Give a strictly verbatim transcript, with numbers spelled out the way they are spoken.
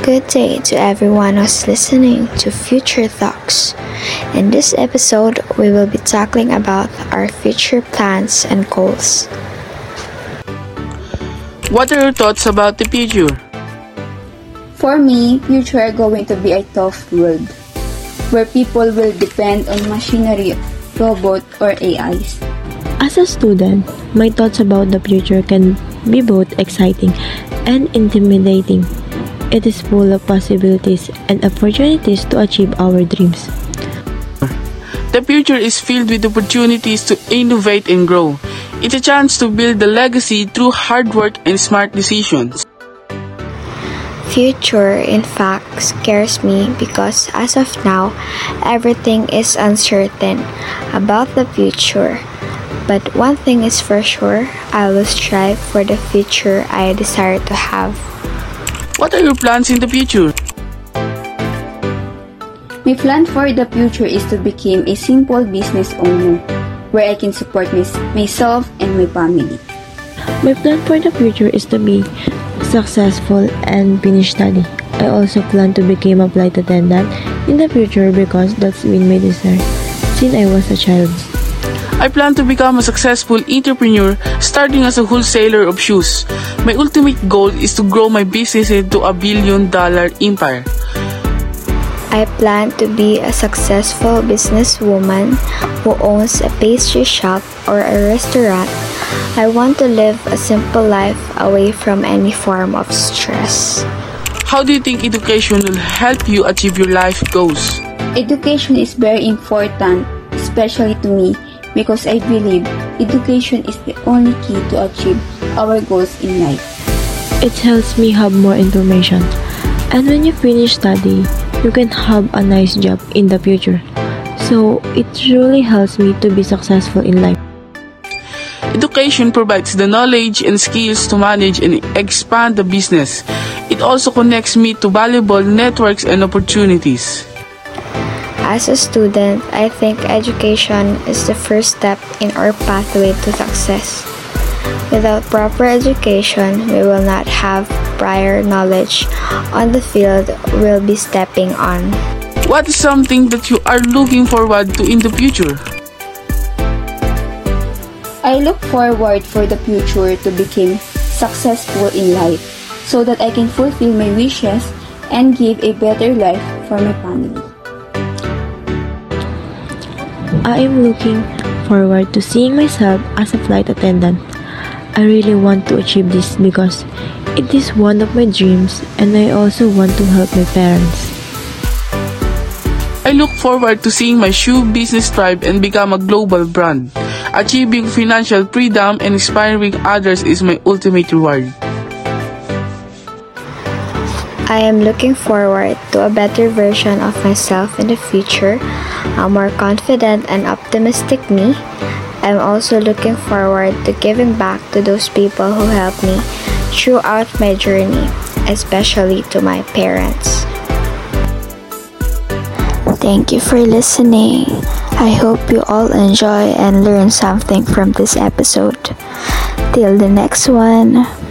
Good day to everyone who's listening to Future Talks. In this episode, we will be talking about our future plans and goals. What are your thoughts about the future? For me, future are going to be a tough world where people will depend on machinery, robot, or A Is. As a student, my thoughts about the future can be both exciting and intimidating. It is full of possibilities and opportunities to achieve our dreams. The future is filled with opportunities to innovate and grow. It's a chance to build a legacy through hard work and smart decisions. Future, in fact, scares me because as of now, everything is uncertain about the future. But one thing is for sure, I will strive for the future I desire to have. What are your plans in the future? My plan for the future is to become a simple business owner where I can support my, myself and my family. My plan for the future is to be successful and finish study. I also plan to become a flight attendant in the future because that's been my desire since I was a child. I plan to become a successful entrepreneur starting as a wholesaler of shoes. My ultimate goal is to grow my business into a billion dollar empire. I plan to be a successful businesswoman who owns a pastry shop or a restaurant. I want to live a simple life away from any form of stress. How do you think education will help you achieve your life goals? Education is very important, especially to me, because I believe education is the only key to achieve our goals in life. It helps me have more information. And when you finish study, you can have a nice job in the future. So it really helps me to be successful in life. Education provides the knowledge and skills to manage and expand the business. It also connects me to valuable networks and opportunities. As a student, I think education is the first step in our pathway to success. Without proper education, we will not have prior knowledge on the field we'll be stepping on. What is something that you are looking forward to in the future? I look forward for the future to become successful in life so that I can fulfill my wishes and give a better life for my family. I am looking forward to seeing myself as a flight attendant. I really want to achieve this because it is one of my dreams and I also want to help my parents. I look forward to seeing my shoe business thrive and become a global brand. Achieving financial freedom and inspiring others is my ultimate reward. I am looking forward to a better version of myself in the future, a more confident and optimistic me. I'm also looking forward to giving back to those people who helped me throughout my journey, especially to my parents. Thank you for listening. I hope you all enjoy and learn something from this episode. Till the next one.